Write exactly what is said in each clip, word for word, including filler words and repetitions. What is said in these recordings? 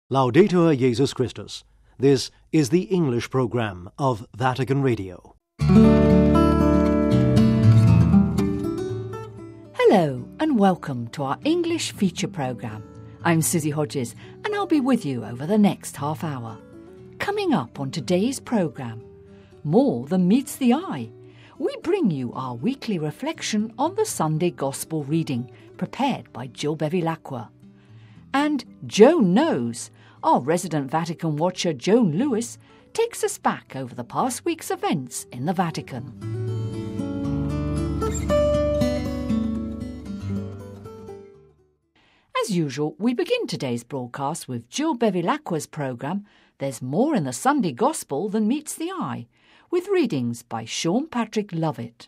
Laudetur Jesus Christus. This is the English program of Vatican Radio. Hello and welcome to our English feature program. I'm Susie Hodges and I'll be with you over the next half hour. Coming up on today's program, more than meets the eye. We bring you our weekly reflection on the Sunday Gospel reading prepared by Jill Bevilacqua. And Joan Knows, our resident Vatican watcher Joan Lewis, takes us back over the past week's events in the Vatican. As usual, we begin today's broadcast with Jill Bevilacqua's programme There's More in the Sunday Gospel Than Meets the Eye, with readings by Sean Patrick Lovett.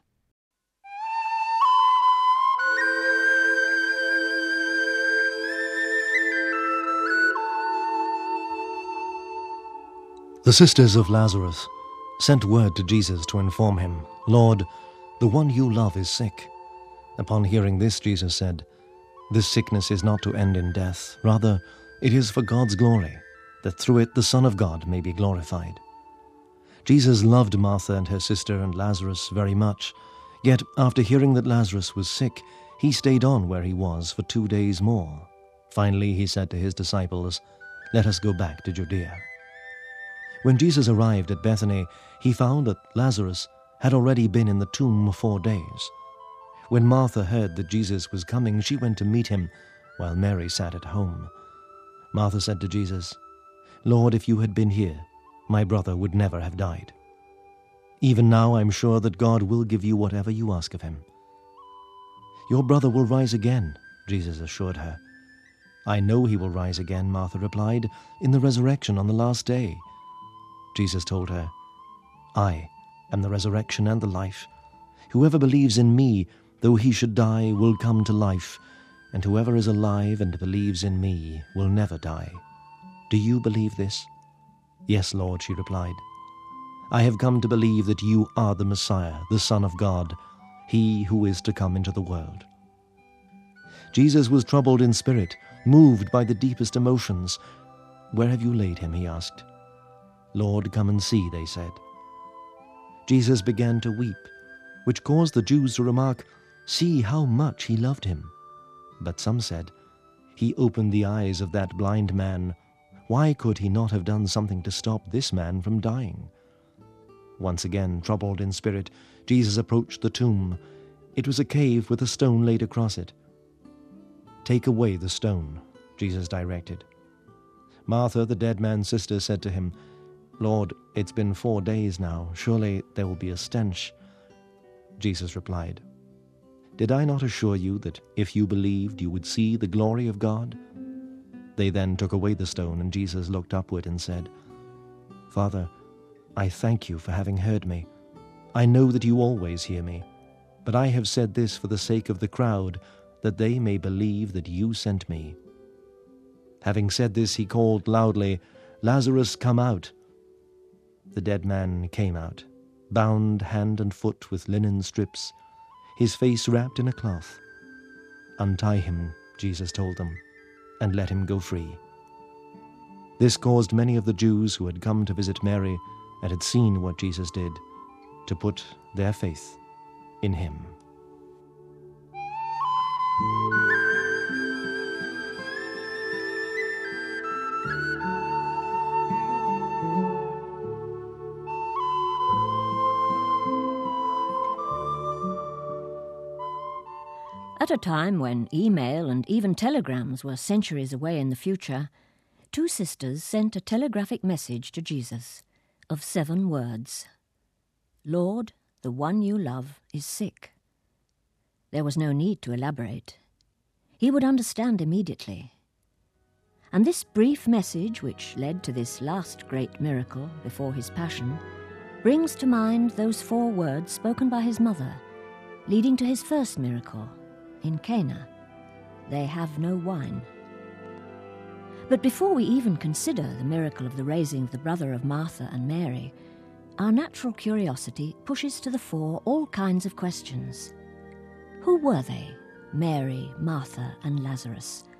The sisters of Lazarus sent word to Jesus to inform him, "Lord, the one you love is sick." Upon hearing this, Jesus said, "This sickness is not to end in death. Rather, it is for God's glory, that through it the Son of God may be glorified." Jesus loved Martha and her sister and Lazarus very much, yet after hearing that Lazarus was sick, he stayed on where he was for two days more. Finally, he said to his disciples, "Let us go back to Judea." When Jesus arrived at Bethany, he found that Lazarus had already been in the tomb four days. When Martha heard that Jesus was coming, she went to meet him, while Mary sat at home. Martha said to Jesus, "Lord, if you had been here, my brother would never have died. Even now I'm sure that God will give you whatever you ask of him." "Your brother will rise again," Jesus assured her. "I know he will rise again," Martha replied, "in the resurrection on the last day." Jesus told her, "I am the resurrection and the life. Whoever believes in me, though he should die, will come to life, and whoever is alive and believes in me will never die. Do you believe this?" "Yes, Lord," she replied. "I have come to believe that you are the Messiah, the Son of God, he who is to come into the world." Jesus was troubled in spirit, moved by the deepest emotions. "Where have you laid him?" he asked. "Lord, come and see," they said. Jesus began to weep, which caused the Jews to remark, "See how much he loved him." But some said, "He opened the eyes of that blind man. Why could he not have done something to stop this man from dying?" Once again, troubled in spirit, Jesus approached the tomb. It was a cave with a stone laid across it. "Take away the stone," Jesus directed. Martha, the dead man's sister, said to him, "Lord, it's been four days now. Surely there will be a stench." Jesus replied, "Did I not assure you that if you believed you would see the glory of God?" They then took away the stone, and Jesus looked upward and said, "Father, I thank you for having heard me. I know that you always hear me, but I have said this for the sake of the crowd, that they may believe that you sent me." Having said this, he called loudly, "Lazarus, come out." The dead man came out, bound hand and foot with linen strips, his face wrapped in a cloth. "Untie him," Jesus told them, "and let him go free." This caused many of the Jews who had come to visit Mary and had seen what Jesus did to put their faith in him. At a time when email and even telegrams were centuries away in the future, two sisters sent a telegraphic message to Jesus of seven words. "Lord, the one you love is sick." There was no need to elaborate. He would understand immediately. And this brief message, which led to this last great miracle before his passion, brings to mind those four words spoken by his mother, leading to his first miracle in Cana. They have no wine. But before we even consider the miracle of the raising of the brother of Martha and Mary, our natural curiosity pushes to the fore all kinds of questions. Who were they, Mary, Martha, and Lazarus,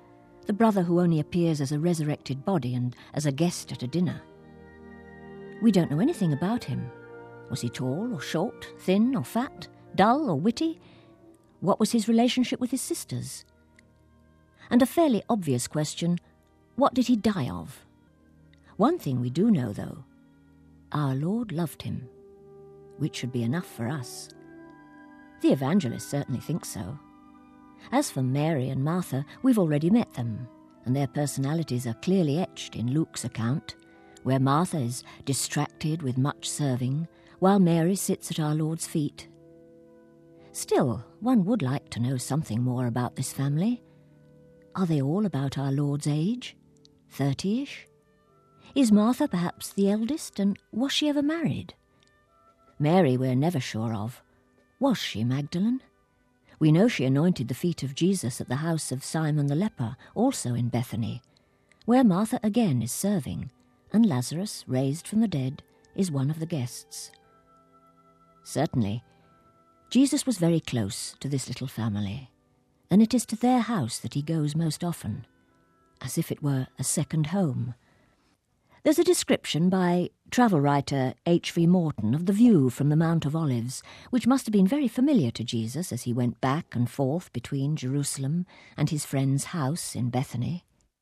the brother who only appears as a resurrected body and as a guest at a dinner. We don't know anything about him. Was he tall or short, thin or fat, dull or witty? What was his relationship with his sisters? And a fairly obvious question, what did he die of? One thing we do know, though, our Lord loved him, which should be enough for us. The evangelist certainly thinks so. As for Mary and Martha, we've already met them, and their personalities are clearly etched in Luke's account, where Martha is distracted with much serving, while Mary sits at our Lord's feet. Still, one would like to know something more about this family. Are they all about our Lord's age? Thirty-ish? Is Martha perhaps the eldest, and was she ever married? Mary we're never sure of. Was she Magdalene? We know she anointed the feet of Jesus at the house of Simon the leper, also in Bethany, where Martha again is serving, and Lazarus, raised from the dead, is one of the guests. Certainly, Jesus was very close to this little family, and it is to their house that he goes most often, as if it were a second home. There's a description by travel writer H V Morton of the view from the Mount of Olives, which must have been very familiar to Jesus as he went back and forth between Jerusalem and his friend's house in Bethany.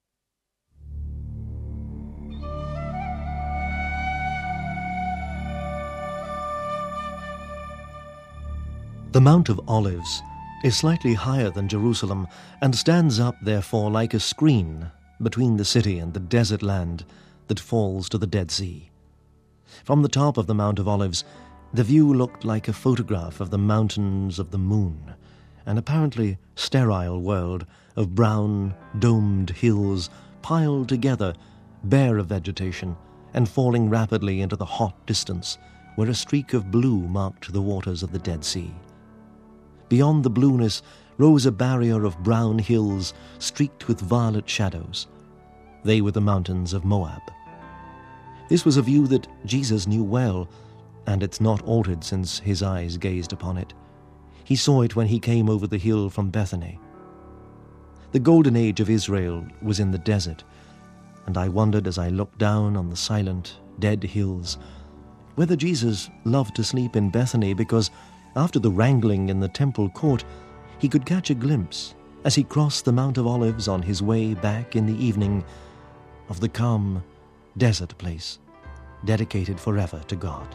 The Mount of Olives is slightly higher than Jerusalem and stands up, therefore, like a screen between the city and the desert land that falls to the Dead Sea. From the top of the Mount of Olives, the view looked like a photograph of the mountains of the moon, an apparently sterile world of brown, domed hills piled together, bare of vegetation, and falling rapidly into the hot distance, where a streak of blue marked the waters of the Dead Sea. Beyond the blueness rose a barrier of brown hills streaked with violet shadows. They were the mountains of Moab. This was a view that Jesus knew well, and it's not altered since his eyes gazed upon it. He saw it when he came over the hill from Bethany. The golden age of Israel was in the desert, and I wondered as I looked down on the silent, dead hills whether Jesus loved to sleep in Bethany because, after the wrangling in the temple court, he could catch a glimpse, as he crossed the Mount of Olives on his way back in the evening, of the calm, desert place, dedicated forever to God.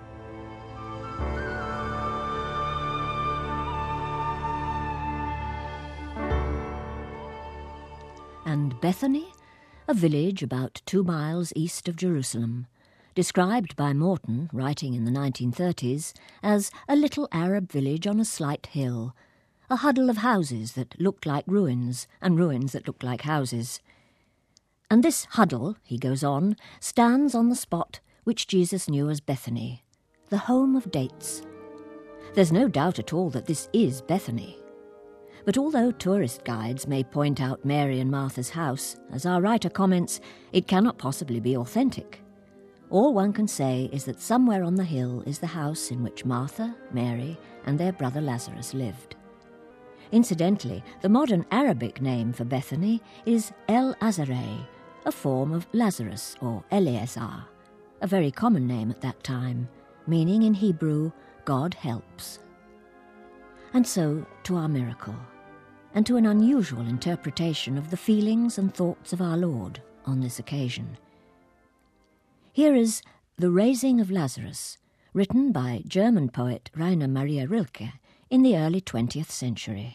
And Bethany, a village about two miles east of Jerusalem, described by Morton, writing in the nineteen thirties, as a little Arab village on a slight hill, a huddle of houses that looked like ruins, and ruins that looked like houses. And this huddle, he goes on, stands on the spot which Jesus knew as Bethany, the home of dates. There's no doubt at all that this is Bethany. But although tourist guides may point out Mary and Martha's house, as our writer comments, it cannot possibly be authentic. All one can say is that somewhere on the hill is the house in which Martha, Mary, and their brother Lazarus lived. Incidentally, the modern Arabic name for Bethany is El Azareh, a form of Lazarus or Eleazar, a very common name at that time, meaning in Hebrew, God helps. And so to our miracle, and to an unusual interpretation of the feelings and thoughts of our Lord on this occasion. Here is The Raising of Lazarus, written by German poet Rainer Maria Rilke in the early twentieth century.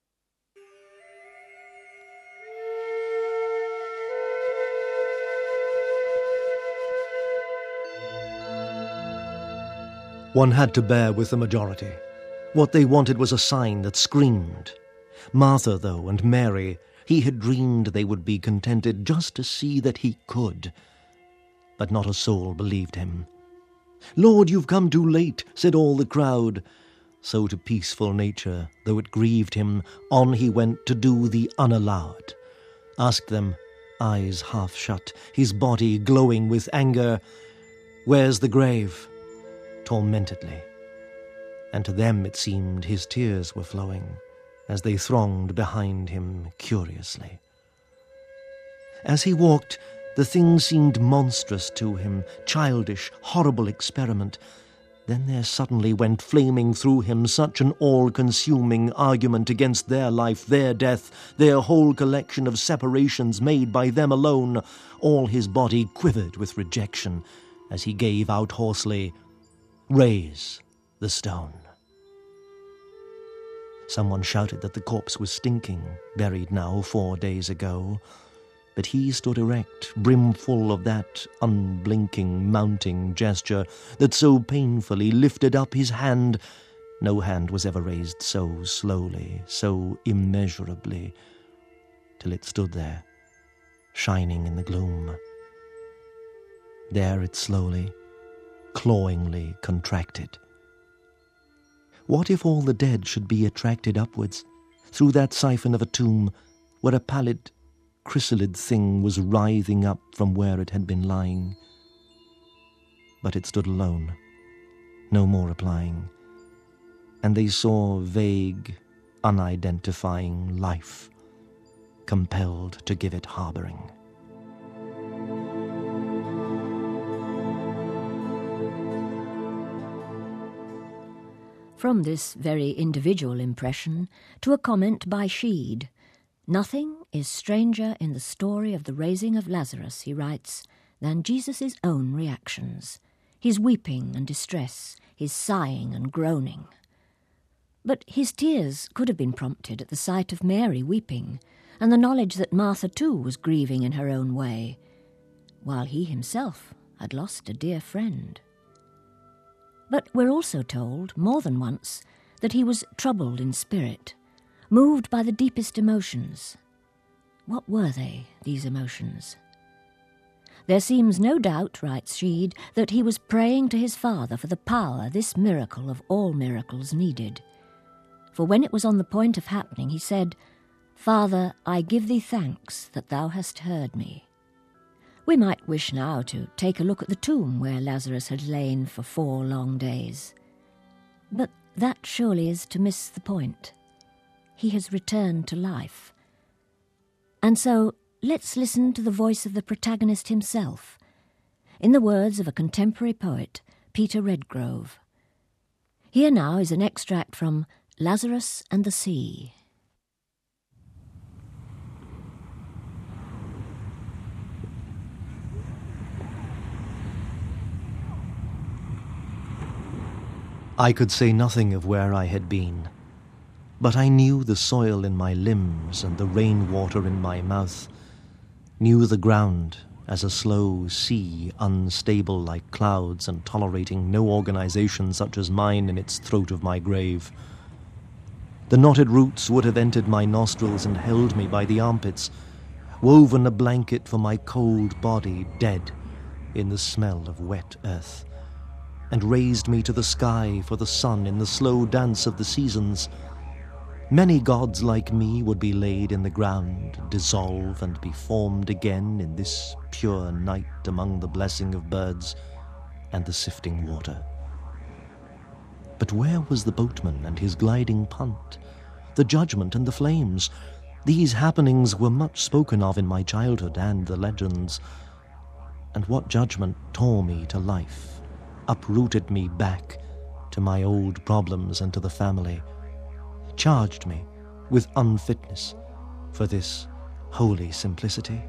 One had to bear with the majority. What they wanted was a sign that screamed. Martha, though, and Mary, he had dreamed they would be contented just to see that he could. But not a soul believed him. "Lord, you've come too late," said all the crowd. So to peaceful nature, though it grieved him, on he went to do the unallowed. Asked them, eyes half shut, his body glowing with anger, "Where's the grave?" tormentedly. And to them it seemed his tears were flowing, as they thronged behind him curiously. As he walked, the thing seemed monstrous to him, childish, horrible experiment. Then there suddenly went flaming through him such an all-consuming argument against their life, their death, their whole collection of separations made by them alone. All his body quivered with rejection as he gave out hoarsely, "Raise the stone." Someone shouted that the corpse was stinking, buried now four days ago. But he stood erect, brimful of that unblinking, mounting gesture that so painfully lifted up his hand. No hand was ever raised so slowly, so immeasurably, till it stood there, shining in the gloom. There it slowly, clawingly contracted. What if all the dead should be attracted upwards, through that siphon of a tomb, where a pallid, chrysalid thing was writhing up from where it had been lying? But it stood alone, no more replying, and they saw vague, unidentifying life, compelled to give it harbouring. From this very individual impression to a comment by Sheed. Nothing is stranger in the story of the raising of Lazarus, he writes, than Jesus' own reactions, his weeping and distress, his sighing and groaning. But his tears could have been prompted at the sight of Mary weeping, and the knowledge that Martha too was grieving in her own way, while he himself had lost a dear friend. But we're also told, more than once, that he was troubled in spirit, moved by the deepest emotions. What were they, these emotions? There seems no doubt, writes Sheed, that he was praying to his Father for the power this miracle of all miracles needed. For when it was on the point of happening, he said, "Father, I give thee thanks that thou hast heard me." We might wish now to take a look at the tomb where Lazarus had lain for four long days. But that surely is to miss the point. He has returned to life. And so let's listen to the voice of the protagonist himself, in the words of a contemporary poet, Peter Redgrove. Here now is an extract from Lazarus and the Sea. I could say nothing of where I had been, but I knew the soil in my limbs and the rainwater in my mouth, knew the ground as a slow sea, unstable like clouds and tolerating no organization such as mine in its throat of my grave. The knotted roots would have entered my nostrils and held me by the armpits, woven a blanket for my cold body dead in the smell of wet earth, and raised me to the sky for the sun in the slow dance of the seasons. Many gods like me would be laid in the ground, dissolve and be formed again in this pure night among the blessing of birds and the sifting water. But where was the boatman and his gliding punt, the judgment and the flames? These happenings were much spoken of in my childhood and the legends. And what judgment tore me to life, uprooted me back to my old problems and to the family, charged me with unfitness for this holy simplicity?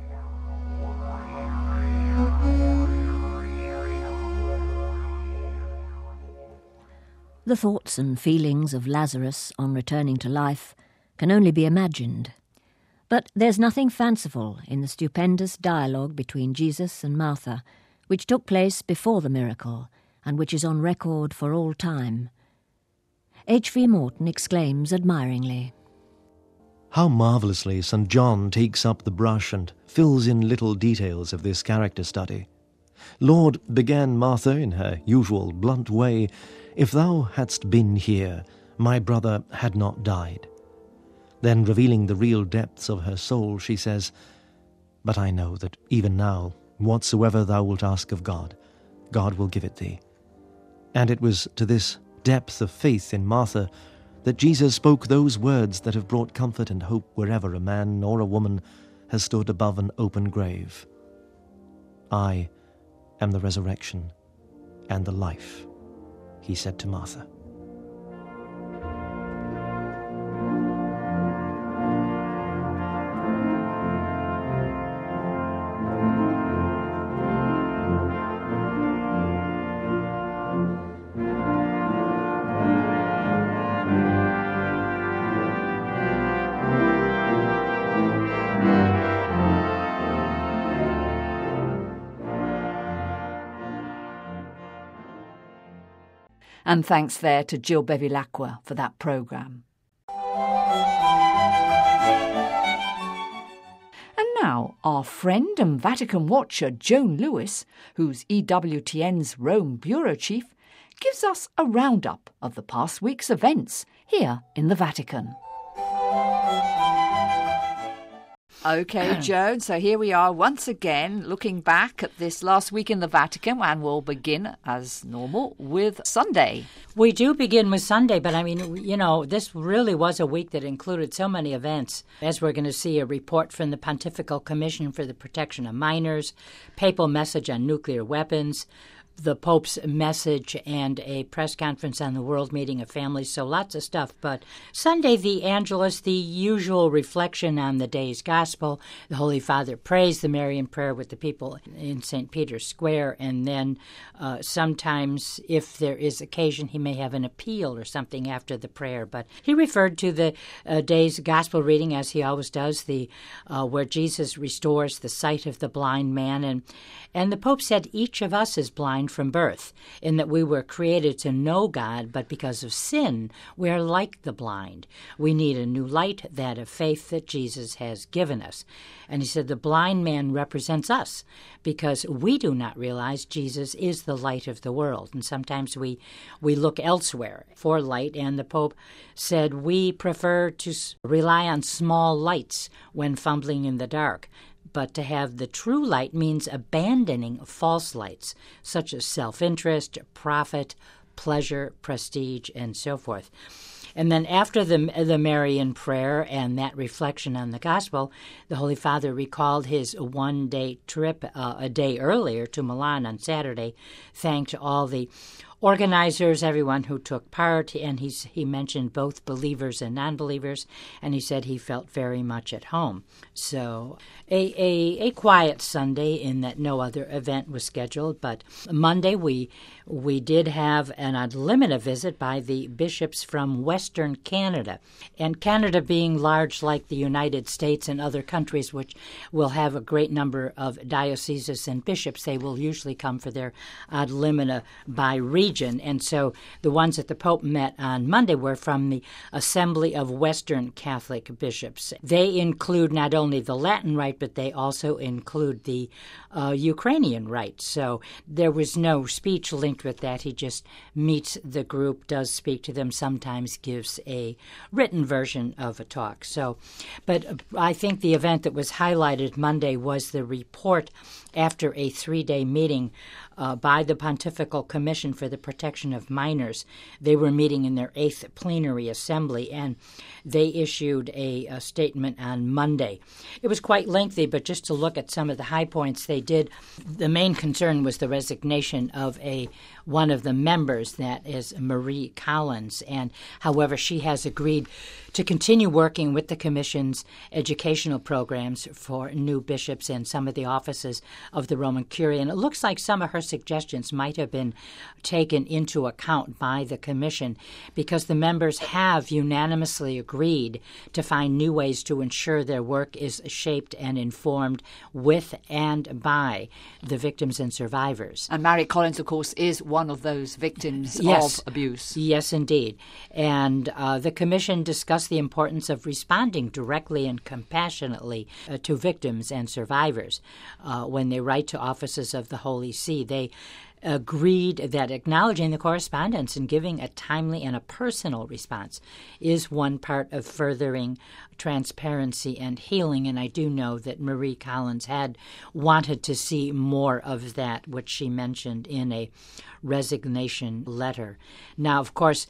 The thoughts and feelings of Lazarus on returning to life can only be imagined. But there's nothing fanciful in the stupendous dialogue between Jesus and Martha, which took place before the miracle, and which is on record for all time. H V Morton exclaims admiringly, "How marvellously Saint John takes up the brush and fills in little details of this character study. Lord, began Martha in her usual blunt way, if thou hadst been here, my brother had not died. Then, revealing the real depths of her soul, she says, But I know that even now, whatsoever thou wilt ask of God, God will give it thee. And it was to this depth of faith in Martha that Jesus spoke those words that have brought comfort and hope wherever a man or a woman has stood above an open grave. I am the resurrection and the life, he said to Martha. And thanks there to Jill Bevilacqua for that programme. And now our friend and Vatican watcher Joan Lewis, who's E W T N's Rome Bureau Chief, gives us a roundup of the past week's events here in the Vatican. OK, Joan, so here we are once again looking back at this last week in the Vatican, and we'll begin, as normal, with Sunday. We do begin with Sunday, but I mean, you know, this really was a week that included so many events. As we're going to see, a report from the Pontifical Commission for the Protection of Minors, papal message on nuclear weapons, the Pope's message, and a press conference on the World Meeting of Families, so lots of stuff. But Sunday, the Angelus, the usual reflection on the day's gospel. The Holy Father prays the Marian prayer with the people in Saint Peter's Square, and then uh, sometimes, if there is occasion, he may have an appeal or something after the prayer. But he referred to the uh, day's gospel reading, as he always does, the uh, where Jesus restores the sight of the blind man. And, and the Pope said each of us is blind from birth, in that we were created to know God, but because of sin, we are like the blind. We need a new light, that of faith that Jesus has given us. And he said the blind man represents us, because we do not realize Jesus is the light of the world. And sometimes we, we look elsewhere for light, and the Pope said we prefer to rely on small lights when fumbling in the dark. But to have the true light means abandoning false lights, such as self-interest, profit, pleasure, prestige, and so forth. And then after the, the Marian prayer and that reflection on the gospel, the Holy Father recalled his one-day trip uh, a day earlier to Milan on Saturday, thanked all the organizers, everyone who took part, and he's, he mentioned both believers and non-believers, and he said he felt very much at home. So a, a, a quiet Sunday in that no other event was scheduled, but Monday we we did have an ad limina visit by the bishops from Western Canada. And Canada being large like the United States and other countries which will have a great number of dioceses and bishops, they will usually come for their ad limina by region. And so the ones that the Pope met on Monday were from the Assembly of Western Catholic Bishops. They include not only the Latin Rite, but they also include the uh, Ukrainian Rite. So there was no speech linked with that. He just meets the group, does speak to them, sometimes gives a written version of a talk. So, but I think the event that was highlighted Monday was the report after a three-day meeting uh, by the Pontifical Commission for the Protection of Minors. They were meeting in their eighth plenary assembly, and they issued a, a statement on Monday. It was quite lengthy, but just to look at some of the high points they did, the main concern was the resignation of a one of the members, that is Marie Collins, and however she has agreed to continue working with the Commission's educational programs for new bishops and some of the offices of the Roman Curia. And it looks like some of her suggestions might have been taken into account by the Commission, because the members have unanimously agreed to find new ways to ensure their work is shaped and informed with and by the victims and survivors. And Mary Collins, of course, is one of those victims yes. of abuse. Yes, indeed. And uh, the Commission discussed the importance of responding directly and compassionately uh, to victims and survivors uh, when they write to offices of the Holy See. They agreed that acknowledging the correspondence and giving a timely and a personal response is one part of furthering transparency and healing. And I do know that Marie Collins had wanted to see more of that, which she mentioned in a resignation letter. Now, of course,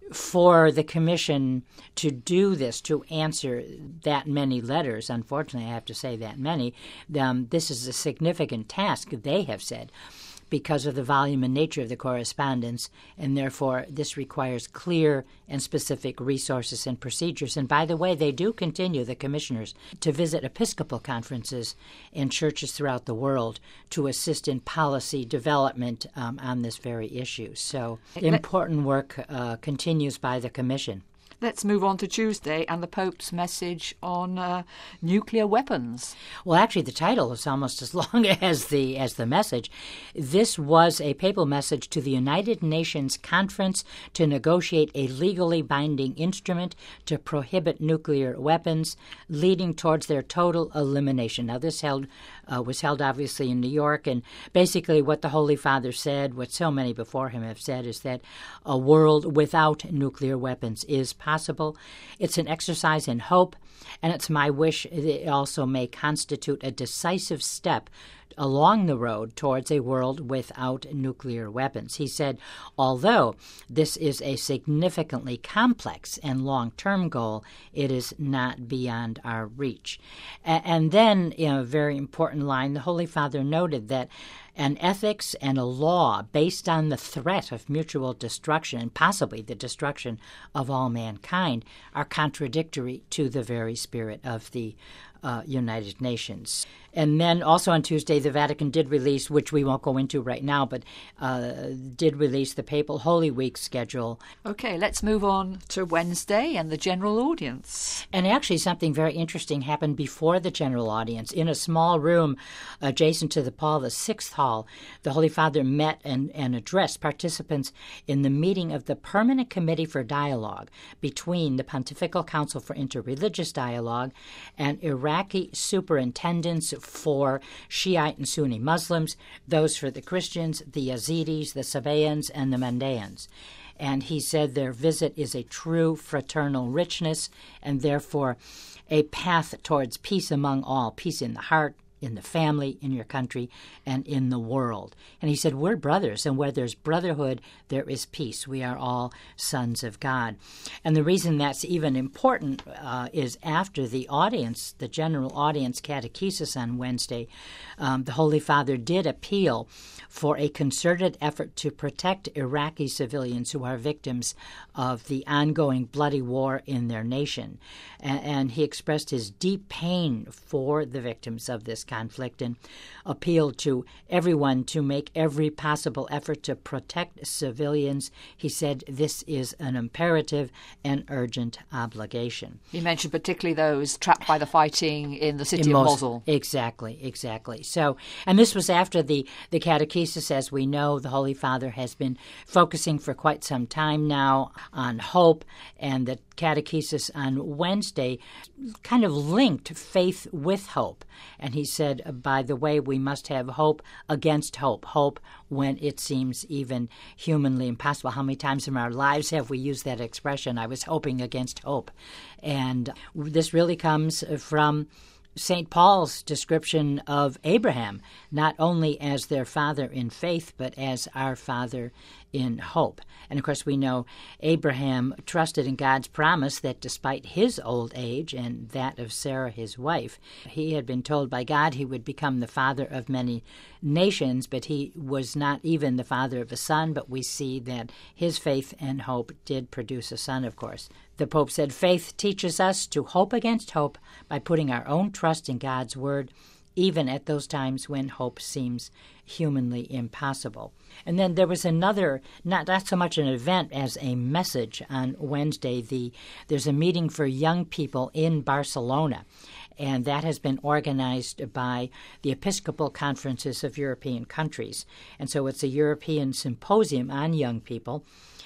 for the commission to do this, to answer that many letters, unfortunately I have to say that many, um, this is a significant task, they have said, because of the volume and nature of the correspondence, and therefore this requires clear and specific resources and procedures. And by the way, they do continue, the commissioners, to visit Episcopal conferences in churches throughout the world to assist in policy development um, on this very issue. So important work uh, continues by the commission. Let's move on to Tuesday and the Pope's message on uh, nuclear weapons. Well, actually, the title is almost as long as the as the message. This was a papal message to the United Nations Conference to negotiate a legally binding instrument to prohibit nuclear weapons, leading towards their total elimination. Now, this held uh, was held obviously in New York, and basically what the Holy Father said, what so many before him have said, is that a world without nuclear weapons is possible. Possible. It's an exercise in hope, and it's my wish it also may constitute a decisive step along the road towards a world without nuclear weapons. He said, although this is a significantly complex and long-term goal, it is not beyond our reach. A- and then, in a very important line, the Holy Father noted that an ethics and a law based on the threat of mutual destruction, and possibly the destruction of all mankind, are contradictory to the very spirit of the uh, United Nations. And then also on Tuesday, the Vatican did release, which we won't go into right now, but uh, did release the Papal Holy Week schedule. Okay, let's move on to Wednesday and the general audience. And actually something very interesting happened before the general audience. In a small room adjacent to the Paul the Sixth Hall, the Holy Father met and, and addressed participants in the meeting of the Permanent Committee for Dialogue between the Pontifical Council for Interreligious Dialogue and Iraqi superintendents for Shiite and Sunni Muslims, those for the Christians, the Yazidis, the Sabaeans, and the Mandaeans. And he said their visit is a true fraternal richness and therefore a path towards peace among all, peace in the heart, in the family, in your country, and in the world. And he said, we're brothers, and where there's brotherhood, there is peace. We are all sons of God. And the reason that's even important uh, is after the audience, the general audience catechesis on Wednesday, um, the Holy Father did appeal for a concerted effort to protect Iraqi civilians who are victims of the ongoing bloody war in their nation. And, and he expressed his deep pain for the victims of this conflict and appealed to everyone to make every possible effort to protect civilians. He said this is an imperative and urgent obligation. He mentioned particularly those trapped by the fighting in the city in of most, Mosul. Exactly, exactly. So, and this was after the, the catechesis. As we know, the Holy Father has been focusing for quite some time now on hope, and the catechesis on Wednesday kind of linked faith with hope. And he said, by the way, we must have hope against hope, hope when it seems even humanly impossible. How many times in our lives have we used that expression, I was hoping against hope? And this really comes from Saint Paul's description of Abraham, not only as their father in faith, but as our father in hope. And of course, we know Abraham trusted in God's promise that despite his old age and that of Sarah, his wife, he had been told by God he would become the father of many nations, but he was not even the father of a son. But we see that his faith and hope did produce a son, of course. The Pope said, faith teaches us to hope against hope by putting our own trust in God's word, even at those times when hope seems humanly impossible. And then there was another, not, not so much an event as a message on Wednesday. The, there's a meeting for young people in Barcelona, and that has been organized by the Episcopal Conferences of European countries. And so it's a European symposium on young people.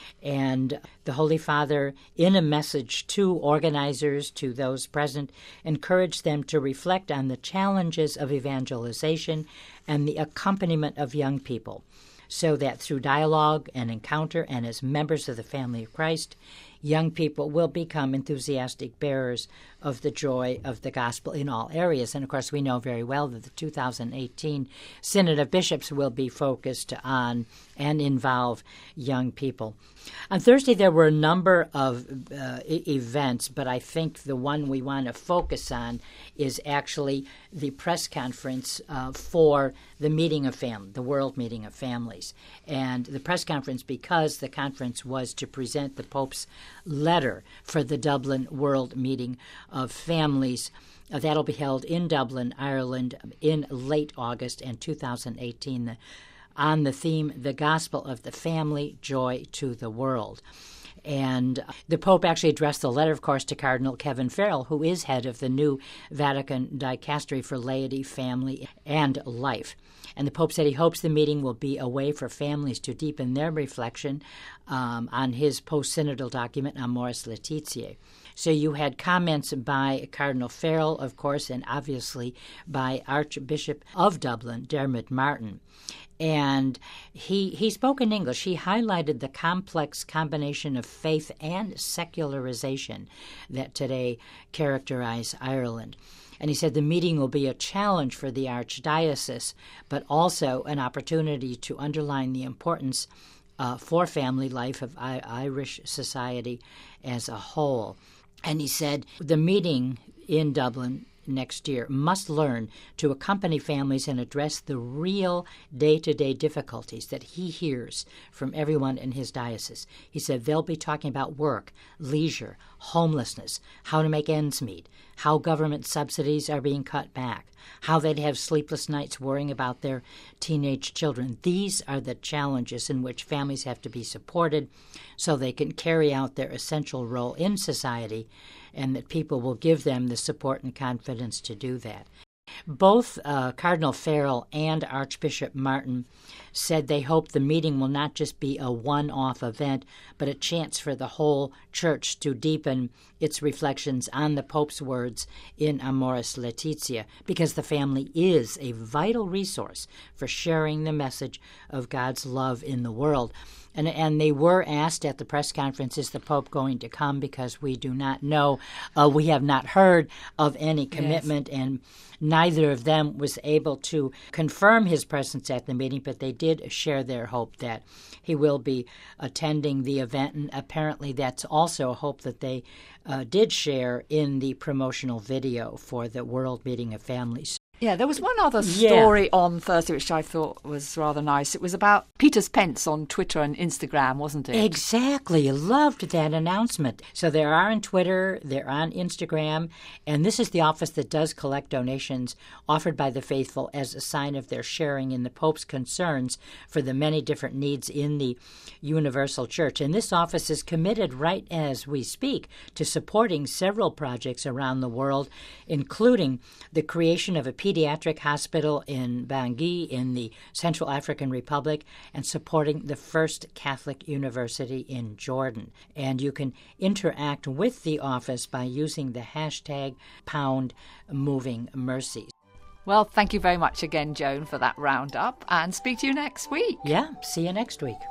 And the Holy Father, in a message to organizers, to those present, encouraged them to reflect on the challenges of evangelization and the accompaniment of young people, so that through dialogue and encounter and as members of the family of Christ, young people will become enthusiastic bearers of the joy of the gospel in all areas. And, of course, we know very well that the two thousand eighteen Synod of Bishops will be focused on and involve young people. On Thursday, there were a number of uh, e- events, but I think the one we want to focus on is actually the press conference uh, for the Meeting of Families, the World Meeting of Families. And the press conference, because the conference was to present the Pope's letter for the Dublin World Meeting of Families. Uh, that'll be held in Dublin, Ireland, in late August and two thousand eighteen, the, on the theme, The Gospel of the Family, Joy to the World. And the Pope actually addressed the letter, of course, to Cardinal Kevin Farrell, who is head of the new Vatican Dicastery for Laity, Family, and Life. And the Pope said he hopes the meeting will be a way for families to deepen their reflection um, on his post-synodal document, Amoris Laetitia. So you had comments by Cardinal Farrell, of course, and obviously by Archbishop of Dublin, Dermot Martin. And he he spoke in English. He highlighted the complex combination of faith and secularization that today characterize Ireland. And he said the meeting will be a challenge for the Archdiocese, but also an opportunity to underline the importance uh, for family life of I- Irish society as a whole. And he said the meeting in Dublin next year must learn to accompany families and address the real day-to-day difficulties that he hears from everyone in his diocese. He said they'll be talking about work, leisure, homelessness, how to make ends meet, how government subsidies are being cut back, how they'd have sleepless nights worrying about their teenage children. These are the challenges in which families have to be supported so they can carry out their essential role in society, and that people will give them the support and confidence to do that. Both uh, Cardinal Farrell and Archbishop Martin said they hope the meeting will not just be a one-off event, but a chance for the whole Church to deepen its reflections on the Pope's words in Amoris Laetitia, because the family is a vital resource for sharing the message of God's love in the world. And, and they were asked at the press conference, is the Pope going to come? Because we do not know. Uh, we have not heard of any commitment, yes. And neither of them was able to confirm his presence at the meeting, but they did share their hope that he will be attending the event. And apparently that's also a hope that they uh, did share in the promotional video for the World Meeting of Families. Yeah, there was one other story yeah. on Thursday which I thought was rather nice. It was about Peter's Pence on Twitter and Instagram, wasn't it? Exactly. Loved that announcement. So they are on Twitter, they're on Instagram, and this is the office that does collect donations offered by the faithful as a sign of their sharing in the Pope's concerns for the many different needs in the universal church. And this office is committed right as we speak to supporting several projects around the world, including the creation of a pediatric hospital in Bangui in the Central African Republic and supporting the first Catholic university in Jordan. And you can interact with the office by using the hashtag pound moving mercies. Well, thank you very much again, Joan, for that roundup, and speak to you next week. Yeah, see you next week.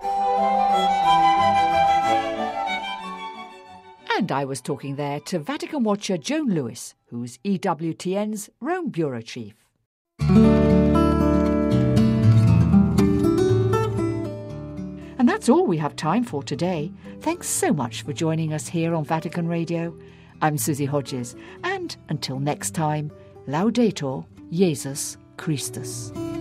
And I was talking there to Vatican watcher Joan Lewis, who's E W T N's Rome Bureau Chief. And that's all we have time for today. Thanks so much for joining us here on Vatican Radio. I'm Susie Hodges, and until next time, Laudetur Jesus Christus.